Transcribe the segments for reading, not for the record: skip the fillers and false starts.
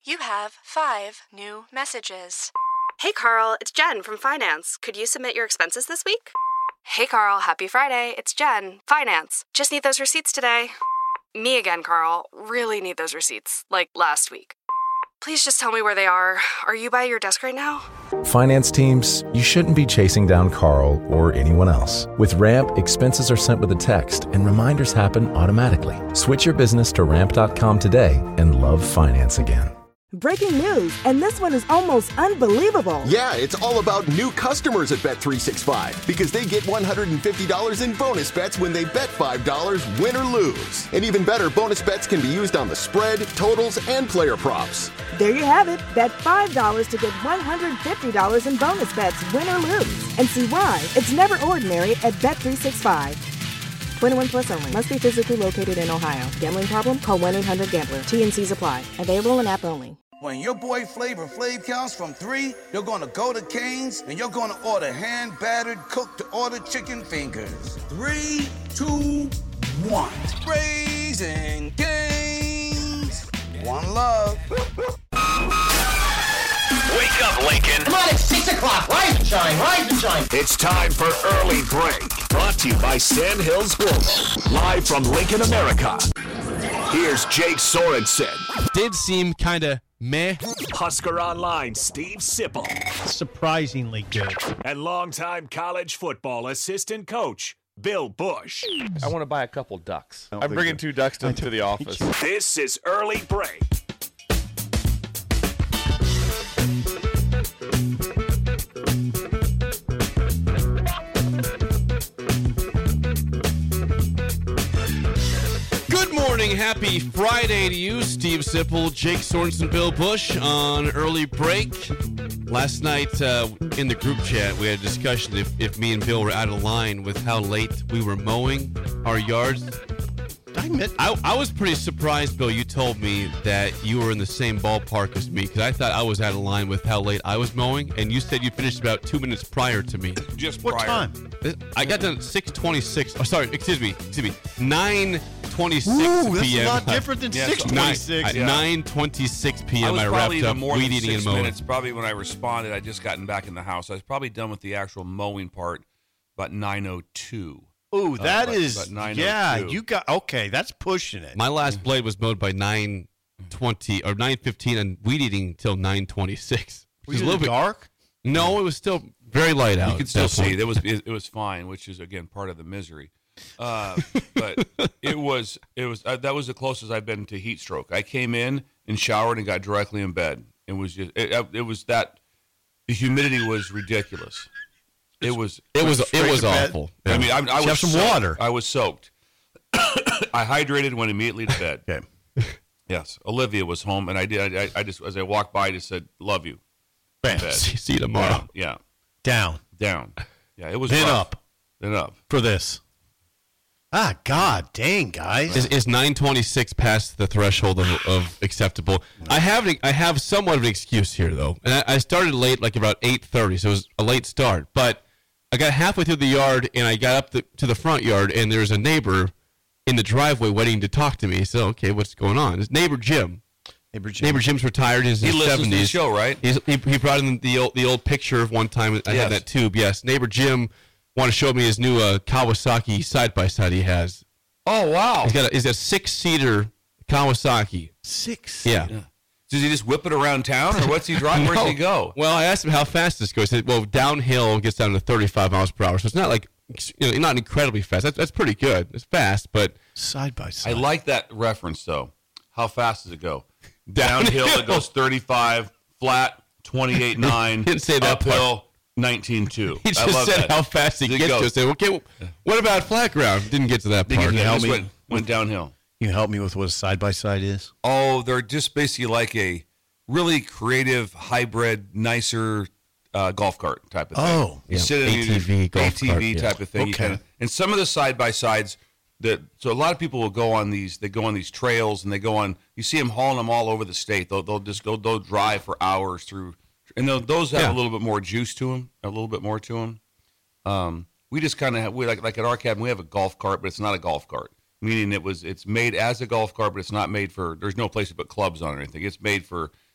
You have 5 new messages. Hey, Carl, it's Jen from Finance. Could you submit your expenses this week? Hey, Carl, happy Friday. It's Jen, Finance. Just need those receipts today. Me again, Carl. Really need those receipts, like last week. Please just tell me where they are. Are you by your desk right now? Finance teams, you shouldn't be chasing down Carl or anyone else. With Ramp, expenses are sent with a text and reminders happen automatically. Switch your business to ramp.com today and love finance again. Breaking news, and this one is almost unbelievable. Yeah, it's all about new customers at Bet365 because they get $150 in bonus bets when they bet $5, win or lose. And even better, bonus bets can be used on the spread, totals, and player props. There you have it. Bet $5 to get $150 in bonus bets, win or lose. And see why it's never ordinary at Bet365. 21 plus only. Must be physically located in Ohio. Gambling problem? Call 1-800-GAMBLER. T&Cs apply. Available in app only. When your boy Flavor Flav counts from 3, you're gonna go to Cane's and you're gonna order hand-battered, cooked-to-order chicken fingers. 3, 2, 1. Raising Cane's. One love. Wake up, Lincoln. Come on, it's 6 o'clock. Rise and shine, rise and shine. It's time for Early Break. Brought to you by Sandhills Global. Live from Lincoln, America. Here's Jake Sorensen. Did seem kind of meh. Husker Online, Steve Sipple. Surprisingly good. And longtime college football assistant coach, Bill Bush. I want to buy a couple ducks. I'm bringing 2 ducks to the office. This is Early Break. Happy Friday to you, Steve Sipple, Jake Sorensen, Bill Bush on Early Break. Last night in the group chat, we had a discussion if me and Bill were out of line with how late we were mowing our yards. I was pretty surprised, Bill. You told me that you were in the same ballpark as me because I thought I was out of line with how late I was mowing, and you said you finished about 2 minutes prior to me. Just what prior. time? I got done at 6:26. Oh, sorry, excuse me, 9:26 Ooh, that's p.m. a lot different than 6:26. 9:26 p.m. I wrapped up weed eating and mowing. Minutes, probably when I responded, I just gotten back in the house. I was probably done with the actual mowing part about 9:02. Ooh, that is, about yeah, you got, okay, that's pushing it. My last blade was mowed by 9:20 or 9:15 and weed eating till 9:26. Was it a little bit dark? No, it was still very light out. You could still see it was fine, which is again part of the misery. But it was that was the closest I've been to heat stroke. I came in and showered and got directly in bed. It was just it was that the humidity was ridiculous. It was awful. Yeah. I mean, I was have some soaked. water. I was soaked. I hydrated, went immediately to bed. Okay. Yes, Olivia was home, and I did. I just as I walked by, I just said, "Love you." Bam. See you tomorrow. Yeah. Down. Yeah, it was Then rough. up. Then up. For this. Ah, God dang, guys. Is 9:26 past the threshold of acceptable? I have somewhat of an excuse here, though. And I started late, like about 8:30, so it was a late start. But I got halfway through the yard, and I got up to the front yard, and there's a neighbor in the driveway waiting to talk to me. So, okay, what's going on? It's neighbor Jim. Neighbor Jim's retired in his 70s. He listens to the show, right? He brought in the old picture of one time. I had that tube. Yes, neighbor Jim wanted to show me his new Kawasaki side-by-side he has. Oh, wow. He's a 6-seater Kawasaki. 6? Yeah. Does he just whip it around town, or what's he driving? Where does he go? Well, I asked him how fast this goes. He said, well, downhill gets down to 35 miles per hour, so it's not like, not incredibly fast. That's pretty good. It's fast, but side-by-side. I like that reference, though. How fast does it go? Downhill, it goes 35, flat, 28.9. Didn't say that uphill, 19.2. He just said how fast he gets to. I said, okay, what about flat ground? Didn't get to that part. Went downhill. Can you help me with what a side-by-side is? Oh, they're just basically like a really creative, hybrid, nicer golf cart type of thing. Oh, you sit in ATV, golf cart, type of thing. Okay. And some of the side-by-sides, so a lot of people will go on these. They go on these trails, and they go on. You see them hauling them all over the state. They'll just go. They'll drive for hours through, and those have a little bit more juice to them, a little bit more to them. We just kind of have, like at our cabin, we have a golf cart, but it's not a golf cart. Meaning it's made as a golf cart, but it's not made for. There's no place to put clubs on or anything. It's made for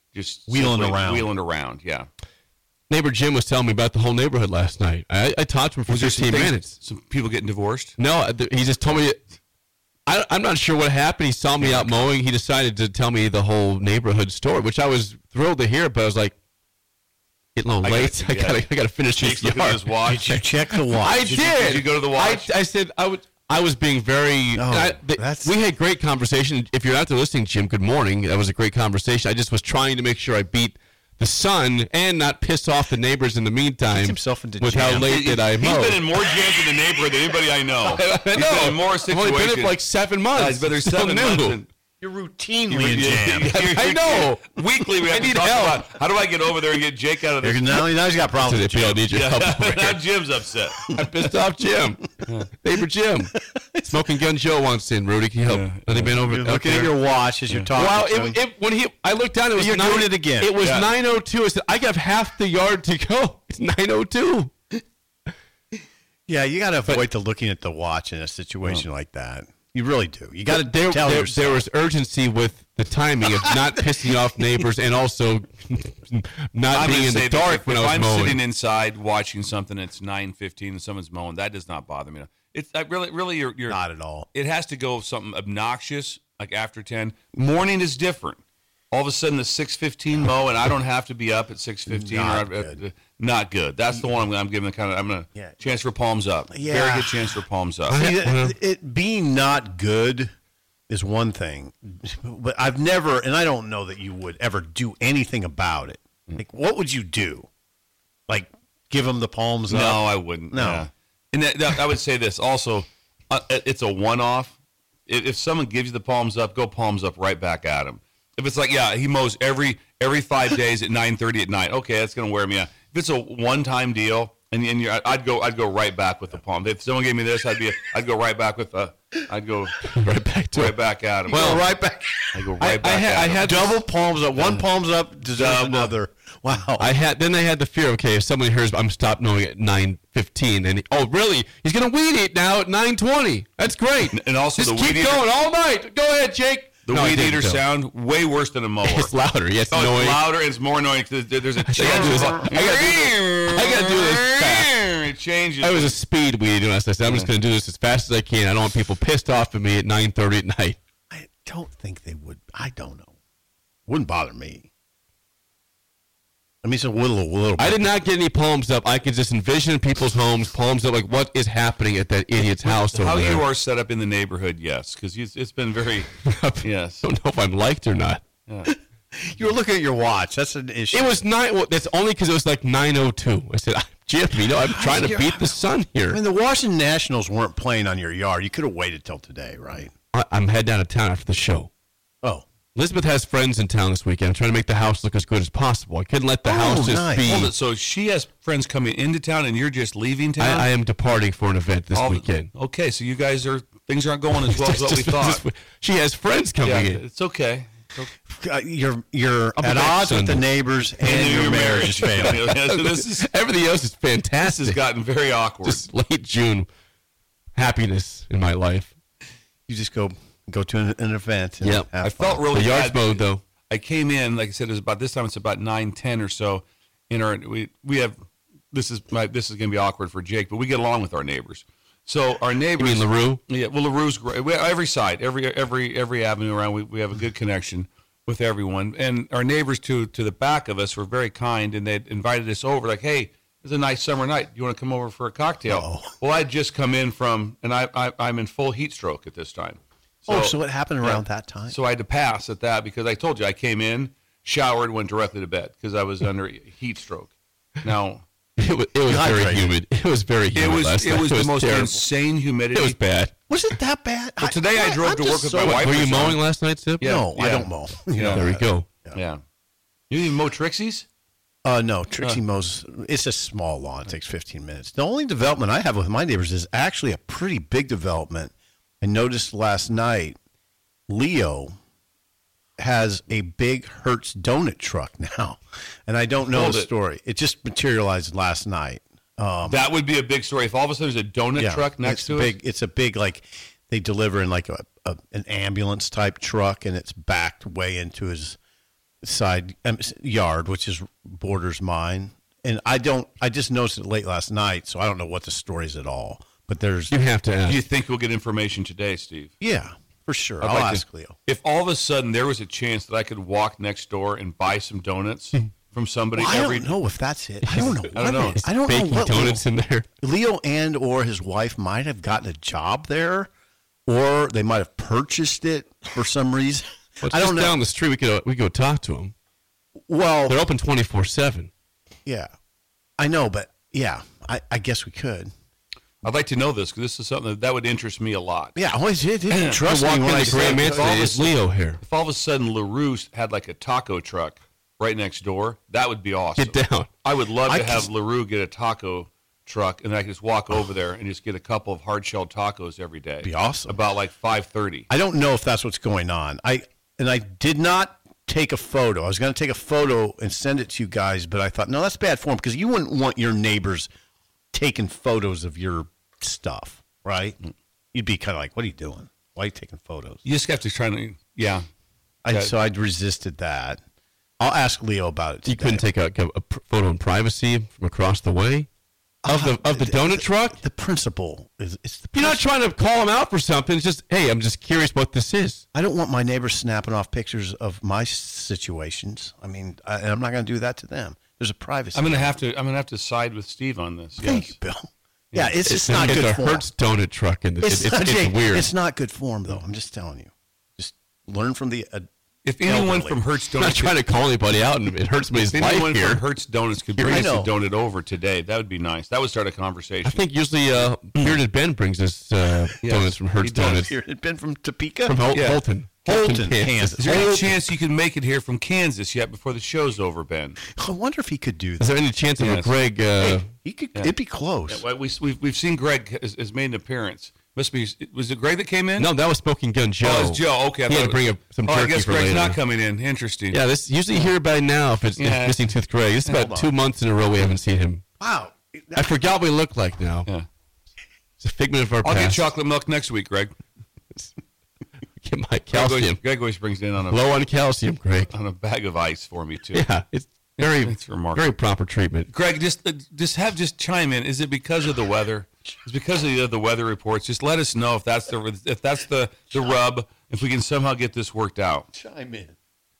just wheeling simply around. Yeah. Neighbor Jim was telling me about the whole neighborhood last night. I talked to him for 15 minutes. Some people getting divorced? No, he just told me. I'm not sure what happened. He saw me out mowing. He decided to tell me the whole neighborhood story, which I was thrilled to hear. But I was like, getting a little late. I gotta finish this yard. His watch. Did you check the watch? I did. Did you go to the watch? I said I was being very. We had great conversation. If you're out there listening, Jim, good morning. That was a great conversation. I just was trying to make sure I beat the sun and not piss off the neighbors in the meantime. Himself into with how late did I mow? He's been in more jams in the neighborhood than anybody I know. I know. He's been in more situations. I've only been in for like 7 months. He's been there 7 months. You're routinely in jams. I know. Weekly, we have to talk about how do I get over there and get Jake out of there. Now he's got problems with Jim. Need your help over Now here. Jim's upset. I pissed off Jim. Neighbor Jim. Smoking Gun Joe wants in. Rudy, can you help? Anybody over? You're looking at your watch as you're talking. Well, I looked down. It was You're doing it again. It was 9:02. I said I got half the yard to go. It's 9:02. Yeah, you got to avoid looking at the watch in a situation like that. You really do. You got to tell yourself. There was urgency with the timing of not pissing off neighbors and also not being in the dark when I was I'm mowing. sitting inside watching something and it's 9:15 and someone's mowing, that does not bother me. It's really you're not at all. It has to go something obnoxious like after 10. Morning is different. All of a sudden the 6:15 mow and I don't have to be up at 6:15. Not good. That's the one I'm giving chance for palms up. Yeah. Very good chance for palms up. It being not good is one thing, but I've never, and I don't know that you would ever do anything about it. Like, what would you do? Like, give them the palms up? No, I wouldn't. No. Yeah. And I would say this also, it's a one-off. If someone gives you the palms up, go palms up right back at him. If it's like, he mows every 5 days at 9:30 at night, okay, that's going to wear me out. If it's a one-time deal, I'd go right back with the palm. If someone gave me this, I'd go right back with I'd go right back at him. Well, right back. I go right back. I had double palms up. One palms up deserves another. Wow. Then I had the fear. Okay, if someone hears I'm stopped mowing at 9:15, and really, he's gonna weed eat now at 9:20. That's great. And also just the keep weed eater, going all night. Go ahead, Jake. The weed eater sound way worse than a mower. It's louder. Yes, it's louder. And it's more annoying because there's a change. I gotta do this fast. It changes. I was a speed weed eater. I said I'm just gonna do this as fast as I can. I don't want people pissed off at me at 9:30 at night. I don't think they would. I don't know. Wouldn't bother me. I mean, it's a little. I did not get any palms up. I could just envision people's homes, palms up, like what is happening at that idiot's house over How there. you are set up in the neighborhood, yes, because it's been very, yes. I don't know if I'm liked or not. Yeah. You were looking at your watch. That's an issue. It was 9. Well, that's only because it was like 9:02. I said, Jim, I'm trying to beat the sun here. I mean, the Washington Nationals weren't playing on your yard. You could have waited till today, right? I'm heading down to town after the show. Oh. Elizabeth has friends in town this weekend. I'm trying to make the house look as good as possible. I couldn't let the house just be. Hold it. So she has friends coming into town, and you're just leaving town. I am departing for an event this weekend. Okay, so you guys things aren't going as well as what we thought. She has friends coming in. It's okay. You're at odds with the neighbors, and your marriage is failing. Everything else is fantastic. This has gotten very awkward. Just late June happiness in my life. You just go to an event. Yeah, I felt really the yard's bad. mowed though. I came in, like I said, it was about this time. It's about 9:10 or so. In our we have this is going to be awkward for Jake, but we get along with our neighbors. So our neighbors. You mean LaRue? Yeah, well, LaRue's great. Every side, every avenue around, we have a good connection with everyone. And our neighbors to the back of us were very kind, and they invited us over. Like, hey, it's a nice summer night. You want to come over for a cocktail? Oh. Well, I'd just come in from, and I'm in full heat stroke at this time. So it happened around that time. So I had to pass at that because I told you I came in, showered, went directly to bed because I was under heat stroke. Now it was very humid. It was very humid. It was the most terrible. insane humidity. It was bad. Was it that bad? Well, today I drove to work with my wife. Were you mowing last night, Sip? Yeah, no, I don't mow. There we go. Yeah. You didn't even mow Trixie's? No, Trixie mows. It's a small lawn. It takes 15 minutes. The only development I have with my neighbors is actually a pretty big development. I noticed last night, Leo has a big Hertz donut truck now, and I don't know the story. It just materialized last night. That would be a big story if all of a sudden there's a donut truck next to it. It's a big, like they deliver in like an ambulance type truck, and it's backed way into his side yard, which is borders mine. And I just noticed it late last night, so I don't know what the story is at all. But you have to ask. Do you think we'll get information today, Steve? Yeah, for sure. I'll ask Leo. If all of a sudden there was a chance that I could walk next door and buy some donuts from somebody I don't know if that's it. I don't know. I don't know what donuts in there. Leo and or his wife might have gotten a job there, or they might have purchased it for some reason. Well, I don't know. Down the street, we could go talk to them. Well, they're open 24/7. Yeah, I know, but yeah, I guess we could. I'd like to know this because this is something that would interest me a lot. Yeah, trust me when I say it's Leo here. If all of a sudden LaRue had like a taco truck right next door, that would be awesome. Get down. I would love to have LaRue get a taco truck, and then I could just walk over there and just get a couple of hard-shelled tacos every day. Be awesome. About like 5:30. I don't know if that's what's going on. I did not take a photo. I was going to take a photo and send it to you guys, but I thought, no, that's bad form because you wouldn't want your neighbors taking photos of your stuff, right? You'd be kind of like, what are you doing? Why are you taking photos? You just have to try to, yeah. So I resisted that. I'll ask Leo about it today. You couldn't take a photo in privacy from across the way of the donut truck? The principle is the You're not trying to call them out for something. It's just, hey, I'm just curious what this is. I don't want my neighbors snapping off pictures of my situations. I mean, and I'm not going to do that to them. There's a privacy. I'm going to have to side with Steve on this. Thank you, Bill. Yeah, it's just not good form. Hertz donut truck in this. It's weird. It's not good form, though. I'm just telling you. Just learn from the. If anyone from Hertz Donuts, I'm not trying to call anybody out, and it hurts somebody's life here. If anyone from Hertz Donuts could bring us a donut over today, that would be nice. That would start a conversation. I think usually Bearded Ben brings us donuts from Hertz Donuts. Bearded Ben from Topeka? From Holton. Holton, Kansas. Is there any chance you can make it here from Kansas yet before the show's over, Ben? I wonder if he could do that. Is there any chance of Greg? He could. It'd be close. Yeah, we've seen Greg has made an appearance. Must be. Was it Greg that came in? No, that was Smoking Gun Joe. Oh, it was Joe. Okay, he had to bring some turkey I guess for Greg's later. not coming in. Interesting. Yeah, this usually here by now if it's Missing Tooth Greg. It's about 2 months in a row we haven't seen him. Wow. I forgot what we look like now. Yeah. It's a figment of our past. I'll get chocolate milk next week, Greg. Get my calcium. Greg always brings it in on a low on calcium, Greg. On a bag of ice for me too. Yeah, it's remarkable. Very proper treatment. Greg, just chime in. Is it because of the weather? It's because of the weather reports. Just let us know if that's the rub. If we can somehow get this worked out. Chime in.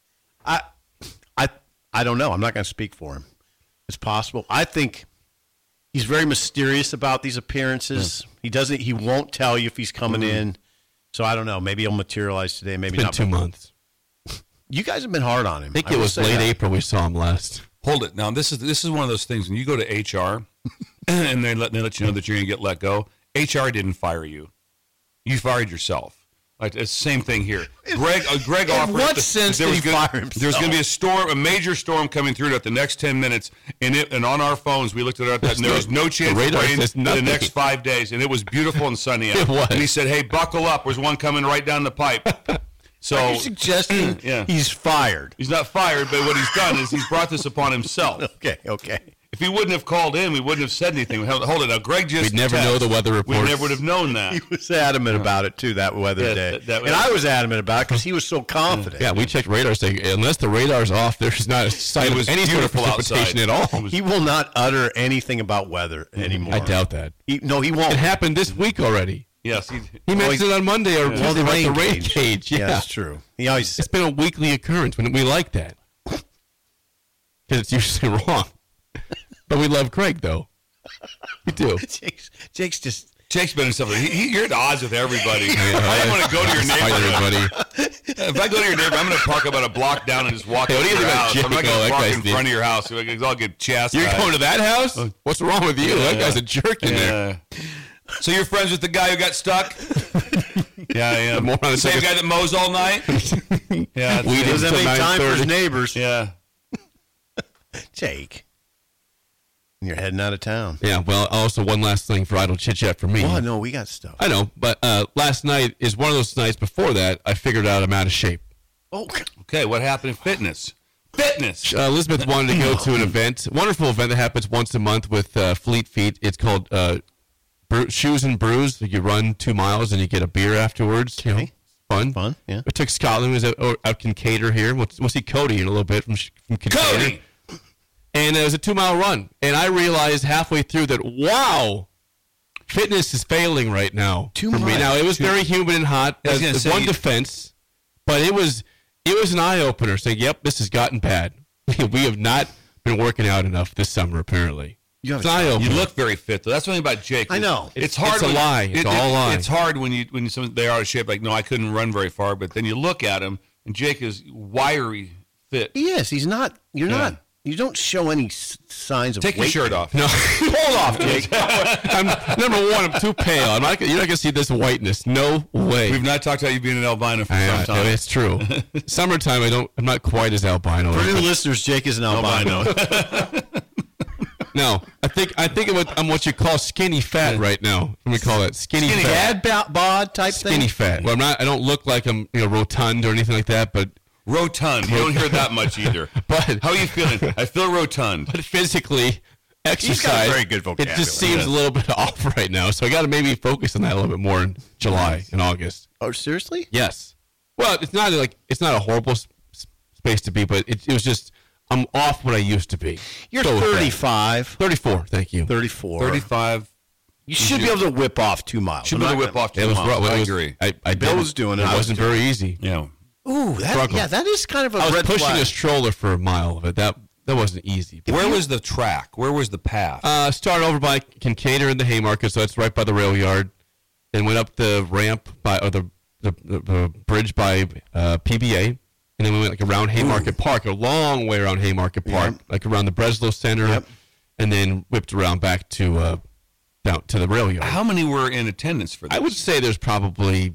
I don't know. I'm not going to speak for him. It's possible. I think he's very mysterious about these appearances. Yeah. He won't tell you if he's coming in. So I don't know. Maybe he'll materialize today. Maybe it's been not. 2 months. You guys have been hard on him. I think it was late April we saw him last. Hold it. Now this is one of those things when you go to HR and they let you know that you're going to get let go. HR didn't fire you. You fired yourself. Like it's the same thing here. Greg offered. In what sense did he fire himself? There's going to be a major storm coming through at the next 10 minutes, and on our phones we looked at it, and there was no chance of rain in the next 5 days, and it was beautiful and sunny out. It was. And he said, "Hey, buckle up. There's one coming right down the pipe." So are you suggesting he's fired? He's not fired, but what he's done is he's brought this upon himself. Okay. If he wouldn't have called in, we wouldn't have said anything. Hold it now. Greg just we'd never know the weather reports. We never would have known that. He was adamant about it, too, that weather day. And I was adamant about it because he was so confident. Yeah, we checked radar saying, unless the radar's off, there's not a sign of any sort of precipitation at all. He will not utter anything about weather anymore. I doubt that. He won't. It happened this week already. Yes. He mentioned it on Monday or the rain gauge. Yeah, that's true. It's been a weekly occurrence. We like that. Because it's usually wrong. But we love Craig, though. We do. Jake's been in something. You're at odds with everybody. I don't want to go to your neighborhood. If I go to your neighborhood, I'm going to park about a block down and just walk up to your house. I'm not going to walk in front of your house. I'll get chastised. You're going to that house? What's wrong with you? That guy's a jerk in there. So you're friends with the guy who got stuck? Yeah, I am. The same guy that mows all night? Yeah. He doesn't have any time for his neighbors. Yeah. Jake. You're heading out of town. Yeah, well, also one last thing for Idle Chit Chat for me. Oh, no, we got stuff. I know, but last night is one of those nights before that I figured out I'm out of shape. Oh, okay. What happened in fitness? Elizabeth wanted to go to an event, a wonderful event that happens once a month with Fleet Feet. It's called Shoes and Brews. You run 2 miles and you get a beer afterwards. Okay. Fun. Yeah. We took Scotland. We was out Kincaidor here. We'll see Cody in a little bit from Kincaidor. Cody! And it was a 2-mile run. And I realized halfway through that, wow, fitness is failing right now. For me. Now, it was very humid and hot. As one defense. But it was an eye-opener saying, yep, this has gotten bad. We have not been working out enough this summer, apparently. You look very fit, though. That's the thing about Jake. I know. It's hard. It's a lie. It's all a lie. It's hard when they are out of shape. Like, no, I couldn't run very far. But then you look at him, and Jake is wiry, fit. He is. He's not. You're not. You don't show any signs of Take weight. your shirt off. No. Hold off, Jake. Number one, I'm too pale. You're not going to see this whiteness. No way. We've not talked about you being an albino for some time. It's true. Summertime, I'm not quite as albino. For new listeners, Jake is an albino. No, I think I'm what you call skinny fat right now. What do we call that? Skinny fat. Dad bod type skinny thing? fat. Well, I don't look like I'm rotund or anything like that, but rotund. You don't hear that much either. But how are you feeling? I feel rotund. But physically, exercise. He's got a very good vocabulary. It just seems a little bit off right now. So I got to maybe focus on that a little bit more in July and August. Oh, seriously? Yes. Well, it's not a horrible space to be, but it was just I'm off what I used to be. You're 35. 34. Thank you. 34. 35. You should be able to whip off 2 miles. Should be able to whip off 2 miles. I agree. Bill was doing it. It wasn't very easy. Yeah. Ooh, that is kind of a I was red pushing flag. a stroller for a mile of it. That wasn't easy. Where was the track? Where was the path? Started over by Kincaidor in the Haymarket, so that's right by the rail yard. Then went up the ramp the bridge by PBA. And then we went around Haymarket Park, a long way around Haymarket Park, around the Breslow Center, and then whipped around back to down to the rail yard. How many were in attendance for this? I would say there's probably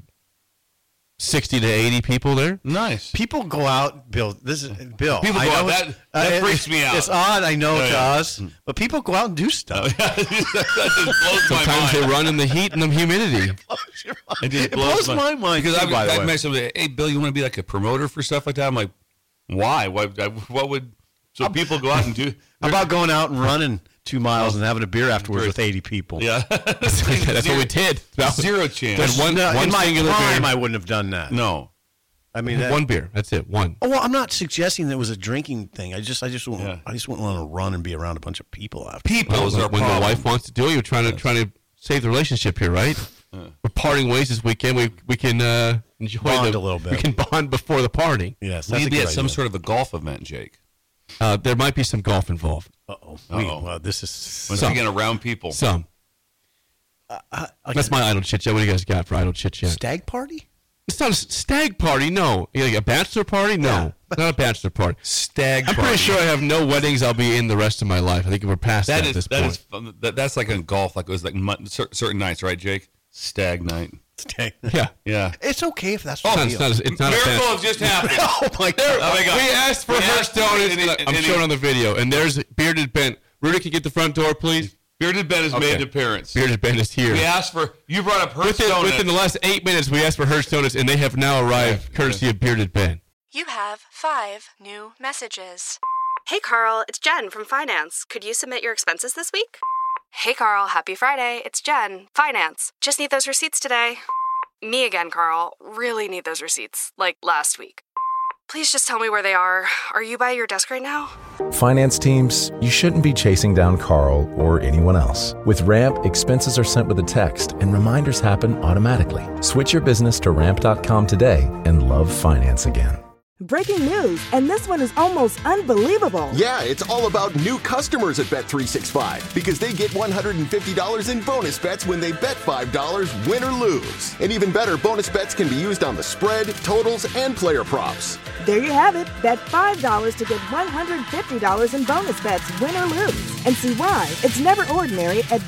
60 to 80 people there. Nice. People go out, Bill. People go out. That freaks me out. It's odd, I know, to us, but people go out and do stuff. That just blows my Sometimes mind. they run in the heat and the humidity. It blows my mind. Because too, by the I've way. met somebody, hey, Bill, you want to be like a promoter for stuff like that? I'm like, why? What would... So people go out and do... How about going out and running 2 miles and having a beer afterwards with 80 people? Yeah. That's what we did. Zero chance. There's one in my singular prime, beer. I wouldn't have done that. No. I mean, One beer. That's it. One. Oh, well, I'm not suggesting that it was a drinking thing. I just wouldn't want to run and be around a bunch of people after. People is our when problem. the wife wants to do it, you're trying to save the relationship here, right? We're parting ways this weekend. We can enjoy Bond a little bit. We can bond before the party. Yes, We that's need a to be good at some idea. sort of a golf event, Jake. There might be some golf involved. Uh-oh. Uh-oh. Well, this is... Once again, around people. Some. That's my idle chit chat. What do you guys got for idle chit chat? Stag party? It's not a stag party. No. Like a bachelor party. No, not a bachelor party. Stag I'm party. pretty sure I have no weddings I'll be in the rest of my life. I think we're past that at this point. Is fun. That's like in golf. Like it was like certain nights, right, Jake? Stag night. Stag. Yeah. Yeah. It's okay if that's what It's not a Miracle bachelor. has just happened. Oh, my God. Oh, my God. We asked for We her asked stone. and I'm he- showing on the video. And there's Bearded Ben. Rudy, can you get the front door, please? Bearded Ben has made an appearance. Bearded Ben is here. We asked for... You brought up her Within the last 8 minutes, we asked for Hertz Donuts, and they have now arrived, courtesy of Bearded Ben. You have 5 new messages. Hey, Carl, it's Jen from Finance. Could you submit your expenses this week? Hey, Carl, happy Friday. It's Jen, Finance. Just need those receipts today. Me again, Carl. Really need those receipts, like last week. Please just tell me where they are. Are you by your desk right now? Finance teams, you shouldn't be chasing down Carl or anyone else. With Ramp, expenses are sent with a text and reminders happen automatically. Switch your business to ramp.com today and love finance again. Breaking news, and this one is almost unbelievable. Yeah, it's all about new customers at Bet365 because they get $150 in bonus bets when they bet $5, win or lose. And even better, bonus bets can be used on the spread, totals, and player props. There you have it. Bet $5 to get $150 in bonus bets, win or lose. And see why. It's never ordinary at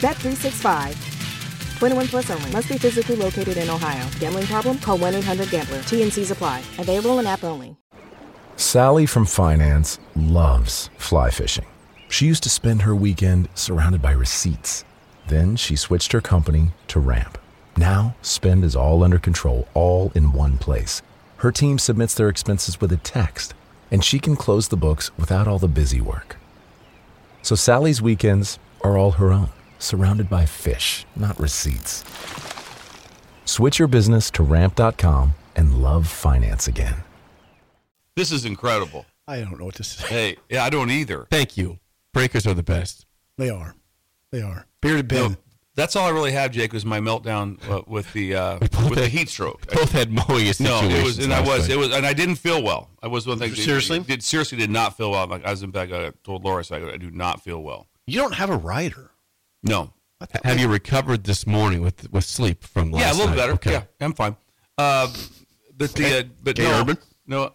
Bet365. 21 plus only. Must be physically located in Ohio. Gambling problem? Call 1-800-GAMBLER. T&Cs apply. Available in app only. Sally from Finance loves fly fishing. She used to spend her weekend surrounded by receipts. Then she switched her company to Ramp. Now, spend is all under control, all in one place. Her team submits their expenses with a text, and she can close the books without all the busy work. So Sally's weekends are all her own, surrounded by fish, not receipts. Switch your business to Ramp.com and love finance again. This is incredible. I don't know what to say. Hey, yeah, I don't either. Thank you. Breakers are the best. They are. Bearded Ben. No, that's all I really have, Jake, was my meltdown with the heat stroke. Both had mowing situations. No, it was, and and I didn't feel well. I was one thing. Seriously? Seriously did not feel well. Like I was in bed, I told Laura, I do not feel well. You don't have a rider. No. Have you recovered this morning with sleep from last night? Yeah, a little better. Okay. Yeah, I'm fine. But Urban? No,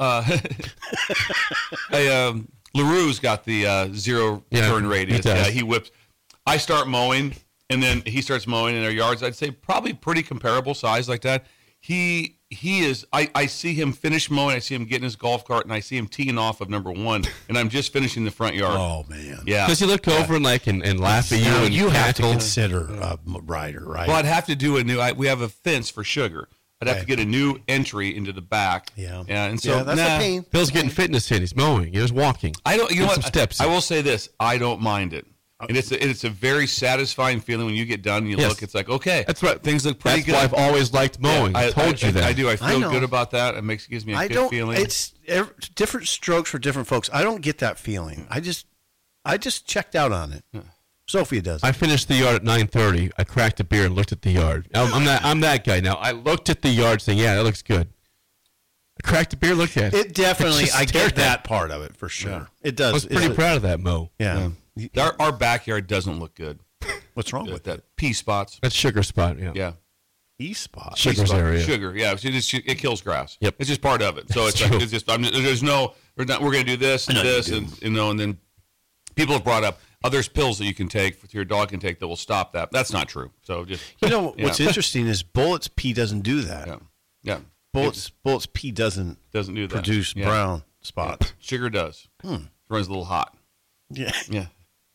LaRue's got the zero turn radius. Yeah, he whips. I start mowing, and then he starts mowing in our yards. I'd say probably pretty comparable size like that. He is. I see him finish mowing. I see him getting his golf cart, and I see him teeing off of number one, and I'm just finishing the front yard. Oh man! Yeah. Does he look over and and laugh at you? Now, and you have to cackle? consider a rider, right? Well, I'd have to do a new. We have a fence for Sugar. I'd have to get a new entry into the back. Yeah. And so that's a pain. Bill's getting fitness in. He's mowing. He's walking. I don't. You know what? Some steps. I will say this. I don't mind it. And it's a very satisfying feeling when you get done and you look. It's like, okay, that's right. Things look pretty good. That's why I've always liked mowing. Yeah, I told you that. I do. I feel good about that. It gives me a good feeling. It's different strokes for different folks. I don't get that feeling. I just checked out on it. Yeah. Sophia does. I finished the yard at 9:30. I cracked a beer and looked at the yard. I'm that guy now. I looked at the yard saying, yeah, that looks good. I cracked a beer, looked at it. It definitely, I get that part of it for sure. Yeah. It does. I was pretty proud of that, Mo. Yeah. Our backyard doesn't look good. What's wrong with that? Pea spots. That's Sugar spot, yeah. Yeah. Pea spot? Sugar's area. Sugar, yeah. It kills grass. Yep. It's just part of it. So it's just, there's no, we're going to do this and this, and then people have brought up there's pills that you can take, your dog can take that will stop that. That's not true. So just what's interesting is Bullet's pee doesn't do that. Yeah. Bullets pee doesn't do that. Produce brown spots. Yeah. Sugar does. Runs a little hot. Yeah.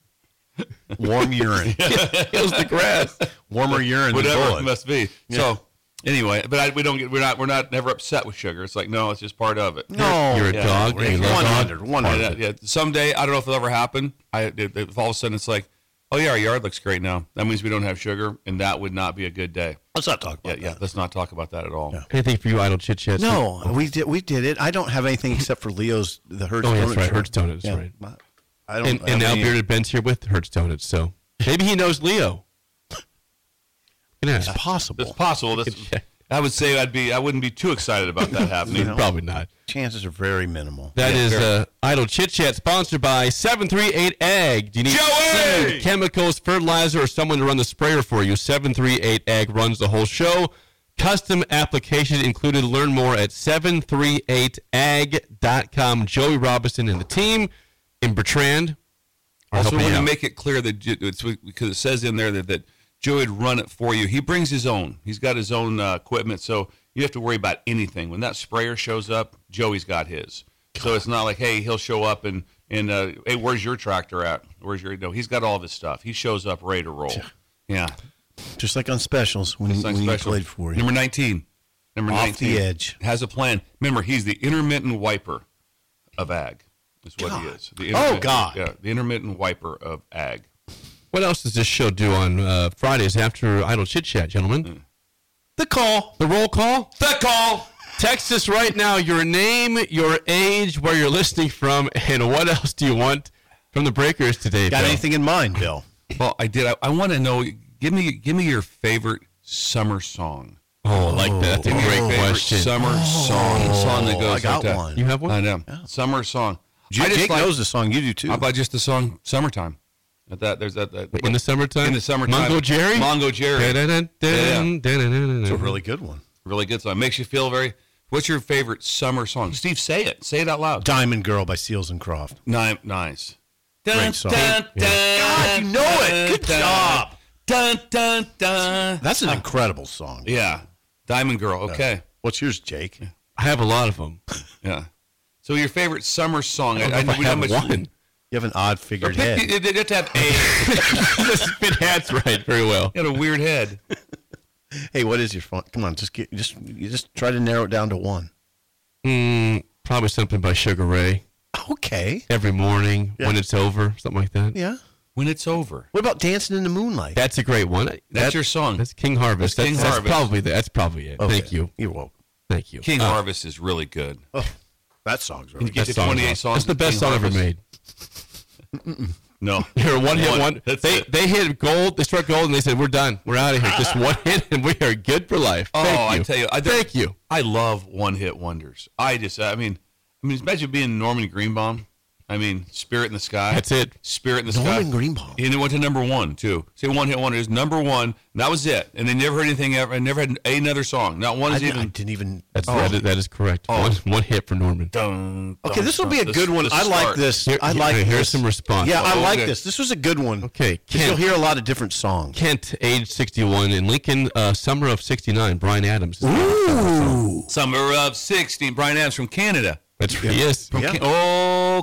Warm urine. Kills the grass. Warmer urine. Whatever it must be. Yeah. So anyway, but we're not never upset with Sugar. It's like, no, it's just part of it. No, you're a dog. 100. Yeah. Someday, I don't know if it'll ever happen. If all of a sudden it's like, oh yeah, our yard looks great now. That means we don't have Sugar, and that would not be a good day. Let's not talk about that. Yeah, let's not talk about that at all. Yeah. Anything for you, Idle Chit Chat? No, we did it. I don't have anything except for Leo's the Hertz. Oh, Donuts. that's right, Hertz Donuts. Yeah. Right. I don't. And now Bearded Ben's here with Hertz Donuts, so maybe he knows Leo. It's possible. It's possible. I would say I wouldn't be too excited about that happening. Probably not. Chances are very minimal. That is Idle Chit Chat, sponsored by 738 Ag. Do you need seed, chemicals, fertilizer, or someone to run the sprayer for you? 738 Ag runs the whole show. Custom application included. Learn more at 738ag.com. Joey Robinson and the team in Bertrand. Also, want to make it clear that it's because it says in there that Joey would run it for you. He brings his own. He's got his own equipment, so you have to worry about anything. When that sprayer shows up, Joey's got his. So it's not like, hey, he'll show up and hey, where's your tractor at? He's got all of his stuff. He shows up ready to roll. Yeah. Just like on specials when he played for you. Number 19. Off the edge. Has a plan. Remember, he's the intermittent wiper of Ag. Is what he is. God. Yeah, the intermittent wiper of Ag. What else does this show do on Fridays after Idle Chit Chat, gentlemen? The call. The roll call? The call. Text us right now your name, your age, where you're listening from, and what else do you want from the Breakers today, Got Bill? anything in mind, Bill? Well, I did. I want to know, give me your favorite summer song. Oh, I like that. That's a great question. Summer song. A song that goes I got like that. one. You have one? I know. Yeah. Summer song. Jake knows the song. You do, too. How about just the song Summertime? There's that in the summertime? In the summertime. Mongo Jerry? Mongo Jerry. It's a really good one. Really good song. Makes you feel very... What's your favorite summer song? Steve, say it. Say it out loud. Diamond Girl by Seals and Croft. Nice. Great song. God, you know it. Good job. Dun, dun, dun. That's an incredible song. Yeah. Diamond Girl. Okay. What's yours, Jake? I have a lot of them. Yeah. So your favorite summer song? I have one. You have an odd figured head. You have to have a. Spit hats right very well. You got a weird head. Hey, what is your fun? Come on, just try to narrow it down to one. Probably something by Sugar Ray. Okay. Every morning when it's over, something like that. Yeah. When it's over. What about Dancing in the Moonlight? That's a great one. That's your song. That's King Harvest. That's probably it. Okay. Thank you. You're welcome. Thank you. King Harvest is really good. Oh, that song's really Can you good. get to 28 songs? That's the best King song Harvest? ever made. No. You're a one-hit one. That's They it. they hit gold. They struck gold, and they said, "We're done. We're out of here. Just one hit, and we are good for life." Oh, Thank you. I tell you, Thank you. I love one-hit wonders. I mean, imagine being Norman Greenbaum. I mean, Spirit in the Sky. That's it. Spirit in the Sky. Norman Greenbaum. And it went to number one, too. Say one-hit wonder is number one, and that was it. And they never heard anything ever. I never had another song. Not one I is even. didn't even. That is correct. Oh. One hit for Norman. Okay, this will be a good one. I like this. Here's some response. Yeah, I like okay. this. This was a good one. Okay, Because you'll hear a lot of different songs. Kent, age 61, in Lincoln, summer of 69. Brian Adams. Ooh. Summer of 16. Brian Adams from Canada. That's where he is. Yeah. Oh,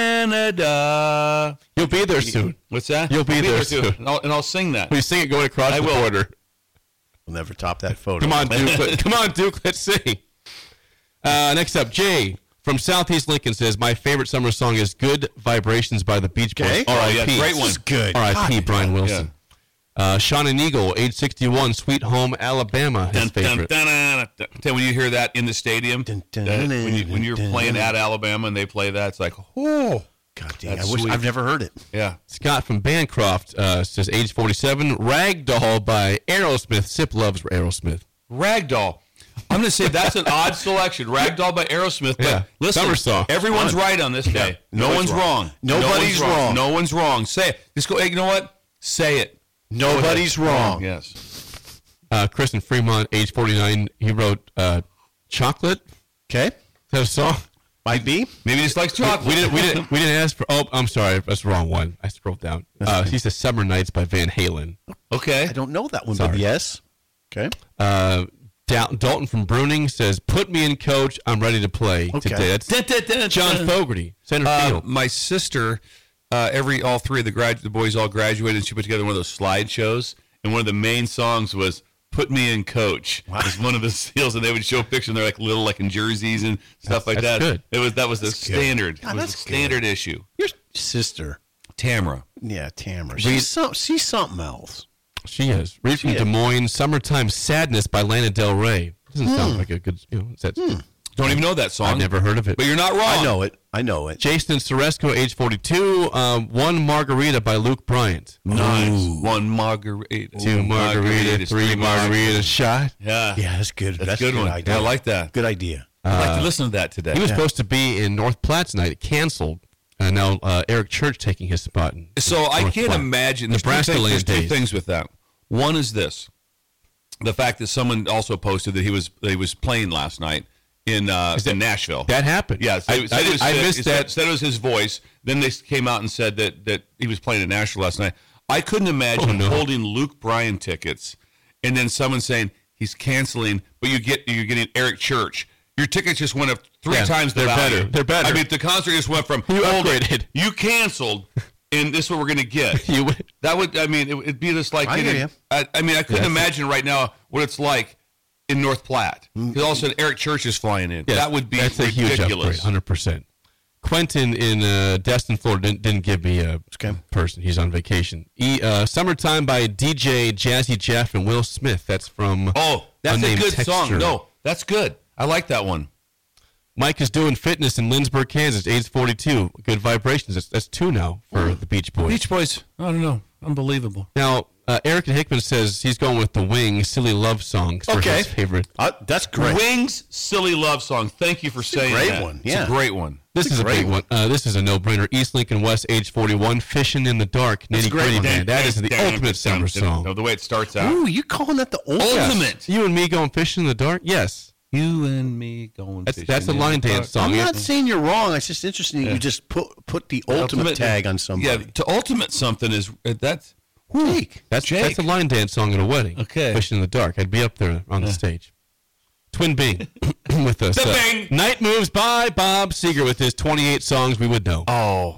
Canada. You'll be there soon. What's that? You'll be I'll there too. soon. And I'll sing that. We sing it going across I the will. border. We'll never top that photo. Come on, Duke. Come on, Duke. Let's sing. Next up, Jay from Southeast Lincoln says, my favorite summer song is Good Vibrations by the Beach Boys. Okay. R.I.P. yeah, great one. This is good. R.I.P. God, Brian Wilson. Sean and Eagle, age 61, Sweet Home, Alabama, his favorite. When you hear that in the stadium, when you're playing at Alabama and they play that, it's like, oh, God damn, that's I wish sweet. I've never heard it. Yeah. Scott from Bancroft says, age 47, Ragdoll by Aerosmith. Sip loves Aerosmith. Ragdoll. I'm going to say that's an odd selection. Ragdoll by Aerosmith. But Yeah. listen, Summer song. everyone's right on this day. No one's wrong. Nobody's wrong. No one's wrong. Say it. Just go, hey, you know what? Say it. Nobody's wrong. Yes. Chris in Fremont, age 49, he wrote Chocolate. Okay. Is that a song? Might be. Maybe he just likes chocolate. We didn't ask for. Oh, I'm sorry, that's the wrong one. I scrolled down. He says Summer Nights by Van Halen. Okay. I don't know that one, Sorry. but yes. Okay. Dalton from Bruning says, "Put me in, coach. I'm ready to play today." That's John Fogerty, center field. My sister, all three of the boys all graduated, and she put together one of those slideshows, and one of the main songs was "Put Me in, Coach." Wow. It was one of the seals, and they would show pictures, and they're like little, like in jerseys and stuff like that. Good. That was the standard. God, it was that's a standard issue. Your sister, Tamara. Yeah, Tamara. She's something else. She is. Read from Des Moines, "Summertime Sadness" by Lana Del Rey. Doesn't sound like a good. Don't even know that song. I've never heard of it. But you're not wrong. I know it. Jason Soresco, age 42, "One Margarita" by Luke Bryant. Nice. Ooh. One margarita. Two margaritas, three margaritas shot. Yeah. Yeah, that's good. That's a good one. Idea. I like that. Good idea. I'd like to listen to that today. He was supposed to be in North Platte tonight. It canceled. And now Eric Church taking his spot. So I North can't Platte. imagine. Nebraska There's land two days. things with that. One is this: the fact that someone also posted that he was playing last night in Nashville. That happened. Yeah, so I missed that. Said it was his voice. Then they came out and said that he was playing in Nashville last night. I couldn't imagine holding Luke Bryan tickets and then someone saying he's canceling, but you're getting Eric Church. Your tickets just went up three times the value. They're better. I mean, the concert just went from You upgraded. You canceled. And this is what we're going to get. That would, I mean, it'd be just like. I couldn't imagine right now what it's like in North Platte. Because all of a sudden Eric Church is flying in. Yes, that would be that's ridiculous. A huge upgrade, 100%. Quentin in Destin, Florida, didn't give me a person. He's on vacation. "Summertime" by DJ Jazzy Jeff and Will Smith. That's from. Oh, that's a good Texture. song. No, that's good. I like that one. Mike is doing fitness in Lindsborg, Kansas, age 42. Good Vibrations. That's two now for the Beach Boys. Beach Boys. I don't know. Unbelievable. Now, Eric Hickman says he's going with the Wings Silly Love Songs for his favorite. That's great. Wings Silly Love Song. Thank you for saying that. Great one. Yeah. It's a great one. This is a big one. This is a no-brainer. East Lincoln West, age 41. "Fishing in the Dark." Nitty Gritty Man. That is the ultimate summer song. No, the way it starts out. Ooh, you calling that the ultimate? You and me going fishing in the dark? Yes. You and me going fishing. That's a line dance song. I'm not saying you're wrong. It's just interesting that you just put the ultimate tag on somebody. Yeah, to ultimate something is that's Jake. That's a line dance song at a wedding. Okay. "Fishing in the Dark." I'd be up there on the stage. Twin Bing with us. Bing. "Night Moves" by Bob Seger with his 28 songs we would know.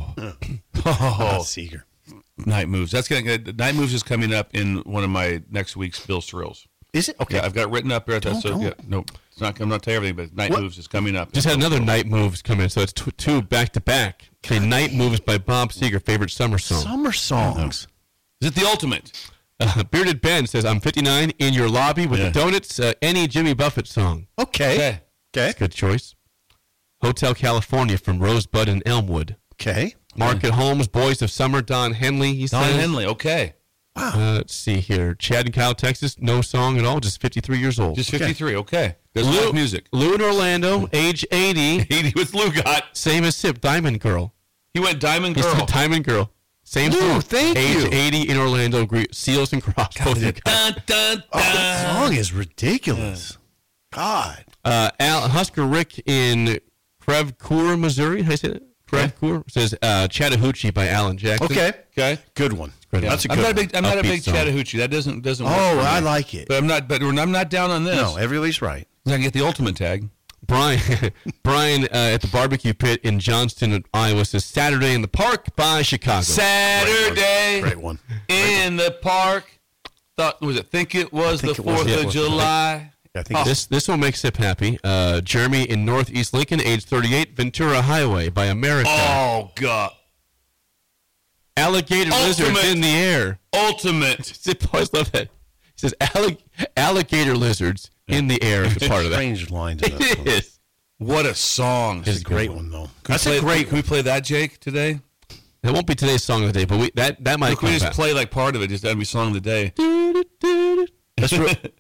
Seeger. Night Moves. Night Moves is coming up in one of my next week's Bill Thrills. Is it? Okay. Yeah, I've got it written up here. No, it's not. I'm not telling you everything, but Night Moves is coming up. Just had another Night Moves come in, so it's two back to back. Okay, "Night Moves" by Bob Seger, favorite summer song. Summer songs. Is it the ultimate? Bearded Ben says, I'm 59 in your lobby with the donuts. Any Jimmy Buffett song. Okay. That's a good choice. Hotel California from Rosebud and Elmwood. Okay. Market Holmes, Boys of Summer, Don Henley. He Don says. Henley, okay. Wow. Let's see here. Chad and Kyle, Texas. No song at all. Just 53 years old. Just 53, okay. There's live music. Lou in Orlando, age 80. 80 with Lou got. Same as Sip, Diamond Girl. He went Diamond He Girl. said Diamond Girl. Same Lou, song. thank age you. 80 in Orlando. Seals and Cross. Both of you guys. Dun, dun, Oh, that dun. song is ridiculous. God. Husker Rick in Creve-Coeur, Missouri. How do you say that? Creve-Coeur says Chattahoochee by Alan Jackson. Okay. Good one. Great. That's a I'm good not a one. big, I'm not a Upbeat big song. Chattahoochee. That doesn't work. Oh, for me. I like it. But I'm not down on this. No, everybody's right. I can get the ultimate tag. Brian at the barbecue pit in Johnston, Iowa says Saturday in the Park by Chicago. Saturday Great one. in the park. Think it was the 4th of July. Yeah, I think This one makes Sip happy. Jeremy in Northeast Lincoln, age 38, Ventura Highway by America. Oh God. Alligator lizards in the air. Ultimate. Sip always love that. He says alligator lizards in the air is a part of that. strange lines in that It song. is. What a song. It's a great one, though. That's a great. Can we play that, Jake, today? That won't be today's song of the day, but that might Look, we come just back. play like part of it. Just that'd be song of the day. That's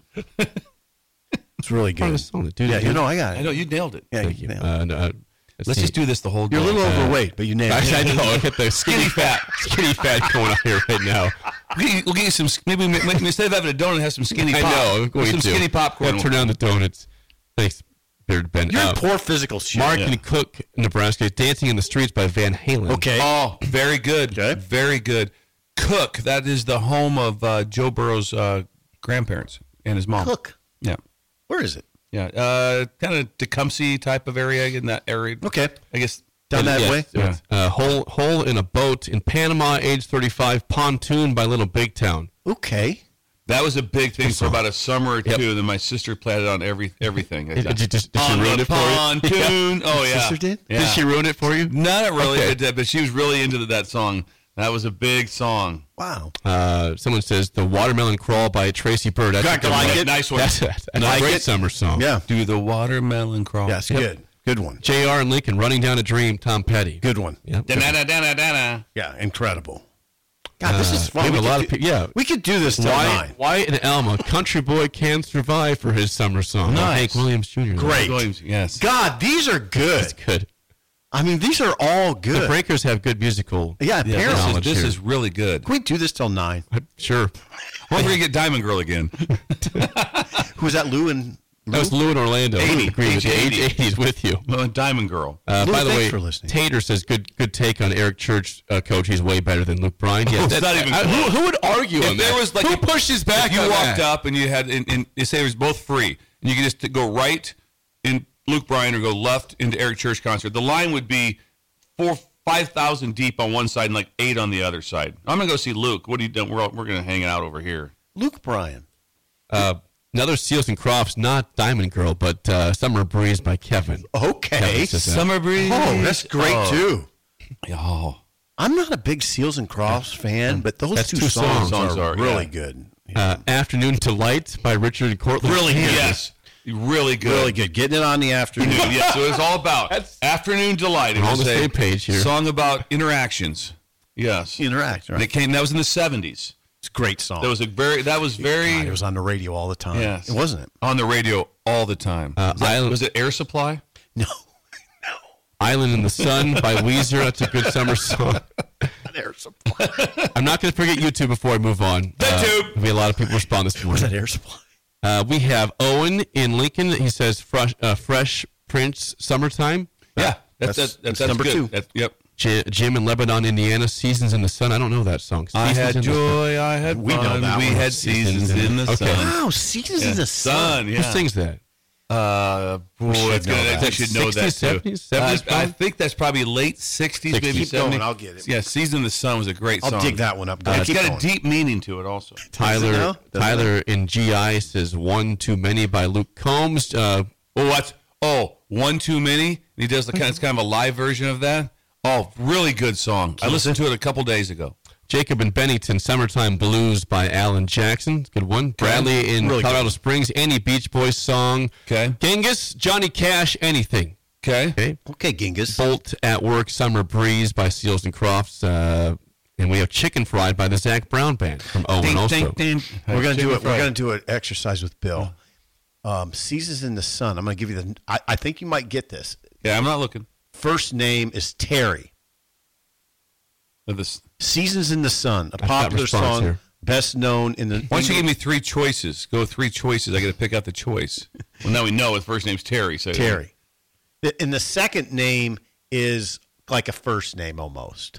it's really Part of good. the song. Yeah, you know, I got it. I know you nailed it. Yeah, Thank you you. nailed it. Let's just do this the whole day. You're a little overweight, but you nailed it. Actually, I know. Look at the skinny fat going on here right now. We'll get you some. Maybe instead of having a donut, have some skinny pop. I know. I'm going some to. skinny popcorn. Yeah, turn down the donuts. Thanks, Bearded Ben. You're in poor physical shape. Mark in Cook, Nebraska, Dancing in the Streets by Van Halen. Okay. Oh, very good. Okay. Very good. Cook. That is the home of Joe Burrow's grandparents and his mom. Cook. Yeah. Where is it? Yeah. Kind of Tecumseh type of area in that area. Okay. I guess. Down that way? Yeah. Hole in a Boat in Panama, age 35, Pontoon by Little Big Town. Okay. That was a big thing for about a summer or two. And then my sister played it on everything. Did she on ruin the it for you? pontoon. Yeah. Oh, yeah. Sister did? Yeah. Did she ruin it for you? Not really, Okay. but she was really into that song. That was a big song. Wow. Someone says The Watermelon Crawl by Tracy Bird. That's a good like one. it. Nice one. That's a great summer song. Yeah. Do the watermelon crawl. Yes, good. Good one. JR and Lincoln, Running Down a Dream, Tom Petty. Good one. Yep. Da-na-da-da-da-da. Yeah, incredible. God, this is we fun. have a We lot could of people. Yeah. We could do this till 9. Wyatt and Alma, Country Boy Can Survive for his summer song. Nice. Hank Williams Jr. Great. Williams, yes. God, these are good. That's good. I mean, these are all The good. Breakers have good musical. Yeah, apparently. This here. is really good. Can we do this till 9? Sure. When are we going to get Diamond Girl again? Who was that, Lou and That was Lou in Orlando. 80. Agree with you. Age 80. Age 80 is with you. No, Diamond Girl. Lou, By the thanks way, for listening. Tater says good take on Eric Church, coach. He's way better than Luke Bryan. Yeah, It's not even close. who would argue If on there that? was like who if- pushes back if you on walked that? up and you had and you say it was both free and you could just go right in Luke Bryan or go left into Eric Church concert, the line would be 5,000 deep on one side and like 8 on the other side. I'm gonna go see Luke. What are you doing? We're gonna hang out over here. Luke Bryan. Another Seals and Crofts, not Diamond Girl, but Summer Breeze by Kevin. Okay. Kevin says that. Summer Breeze. Oh, that's great, too. Oh, I'm not a big Seals and Crofts fan, but those That's two two songs songs are are, really yeah. good. Afternoon Delight by Richard and Cortland. Really good. yes, really good. Really good. Getting it on the afternoon. Yeah, so it's all about afternoon delight. It We're on was the a same page here. Song about interactions. Yes, Interact, and it right? came. That was in the 70s. It's a great song. That was very. God, it was on the radio all the time. Yes. It wasn't it? on the radio all the time. Was it Air Supply? No. Island in the Sun by Weezer. That's a good summer song. Air Supply. I'm not going to forget YouTube before I move on. YouTube. There'll be a lot of people respond this Was morning. that Air Supply? We have Owen in Lincoln. He says Fresh Prince Summertime. Yeah, That's that's number good. 2. Yep. Jim in Lebanon, Indiana. Seasons in the Sun. I don't know that song. I Seasons had in the Sun. joy. I had We know fun. that We one. had seasons in the Okay. sun. Wow, Seasons in the Sun. Yeah. Who sings that? It's know gonna- that. I should know 60s, that too. 70s, 70s I probably? think that's probably late 60s, maybe 70s. Keep going, I'll get it. Yeah, "Season in the Sun" was a great song. I'll dig that one up. It's Keep got going. a deep meaning to it, also. Does it now? Does it Tyler in GI says One Too Many by Luke Combs. One Too Many. And he does it's kind of a live version of that. Oh, really good song. I listened to it a couple days ago. Jacob and Bennington, Summertime Blues by Alan Jackson. Good one. Bradley in really Colorado good. Springs, Annie Beach Boys song. Okay. Genghis, Johnny Cash, Anything. Okay. Okay, Genghis. Bolt at Work, Summer Breeze by Seals and Crofts. And we have Chicken Fried by the Zach Brown Band from Owen also. We're gonna do it. We're gonna do an exercise with Bill. Seasons in the Sun. I'm gonna give you the. I think you might get this. Yeah, I'm not looking. First name is Terry. Seasons in the Sun, a popular song, here. best known in the. Why don't you give me three choices? Go with three choices. I got to pick out the choice. Well, now we know his first name's Terry. So Terry. And the second name is like a first name almost.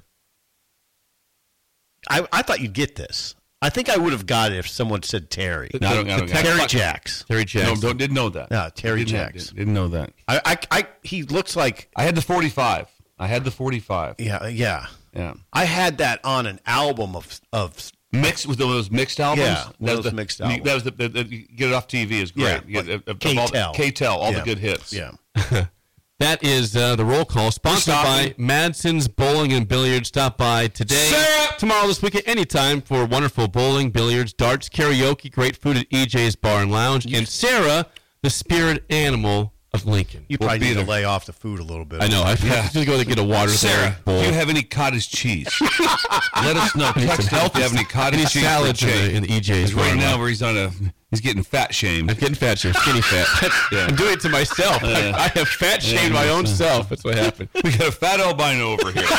I thought you'd get this. I think I would have got it if someone said Terry. No, I don't Terry Jacks. Terry Jacks. No, didn't know that. No, Terry Jacks. Didn't know that. He looks like. I had the 45. Yeah. Yeah. I had that on an album of mixed with those mixed albums. Yeah, those mixed albums. That was the Get It Off TV is great. Yeah, K-Tel, all the good hits. Yeah. That is the roll call, sponsored by Madsen's Bowling and Billiards. Stop by today, tomorrow, this weekend, anytime for wonderful bowling, billiards, darts, karaoke, great food at EJ's Bar and Lounge, and Sarah, the spirit animal of Lincoln. You probably need to lay off the food a little bit. I know. I have to go to get a water. Sarah, bowl. do you have any cottage cheese? Let us know. Text us if you have any cottage any cheese. Salads in EJ's. Right now, where he's getting fat shamed. I'm getting fat shamed, skinny fat. Yeah. I'm doing it to myself. I have fat shamed my own self. That's what happened. We got a fat albino over here.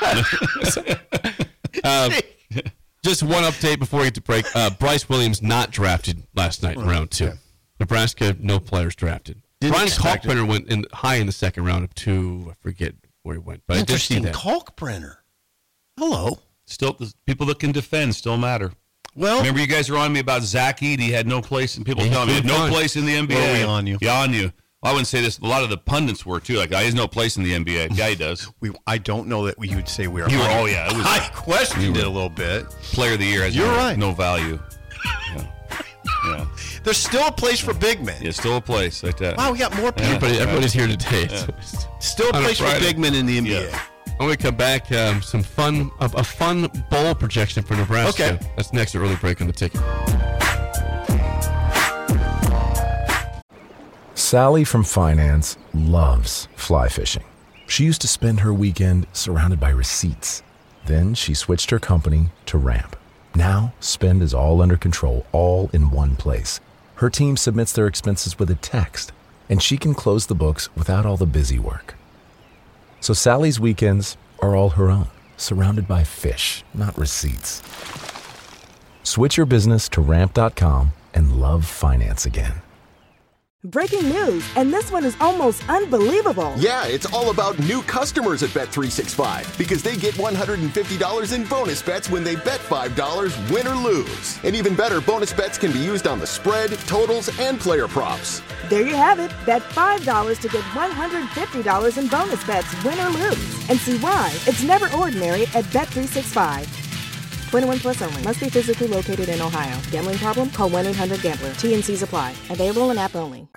Just one update before we get to break. Bryce Williams not drafted last night in round 2. Nebraska, no players drafted. Brian Kalkbrenner went high in the second round up to, I forget where he went. But interesting. I did see that. Kalkbrenner. Hello. Still, the people that can defend still matter. Well, remember you guys were on me about Zach Edey had no place, and people telling me he had no place in the NBA. Were we on you? Yeah, on you. Well, I wouldn't say this. A lot of the pundits were too. Like, he has no place in the NBA. Yeah, he does. I don't know that you would say we are. You were. Oh yeah. I questioned it a little bit. Player of the year has no value. Yeah. Yeah. There's still a place for big men. Yeah, still a place like that. Wow, we got more people. Everybody's here today. Yeah. Still a place for big men in the NBA. Yeah. When we come back, a fun bowl projection for Nebraska. Okay. That's next at Early Break on the Ticket. Sally from finance loves fly fishing. She used to spend her weekend surrounded by receipts. Then she switched her company to Ramp. Now, spend is all under control, all in one place. Her team submits their expenses with a text, and she can close the books without all the busy work. So Sally's weekends are all her own, surrounded by fish, not receipts. Switch your business to Ramp.com and love finance again. Breaking news, and this one is almost unbelievable. Yeah, it's all about new customers at Bet365 because they get $150 in bonus bets when they bet $5, win or lose. And even better, bonus bets can be used on the spread, totals, and player props. There you have it. Bet $5 to get $150 in bonus bets, win or lose. And see why it's never ordinary at Bet365. 21 plus only. Must be physically located in Ohio. Gambling problem? Call 1-800-GAMBLER. T&Cs apply. Available in app only.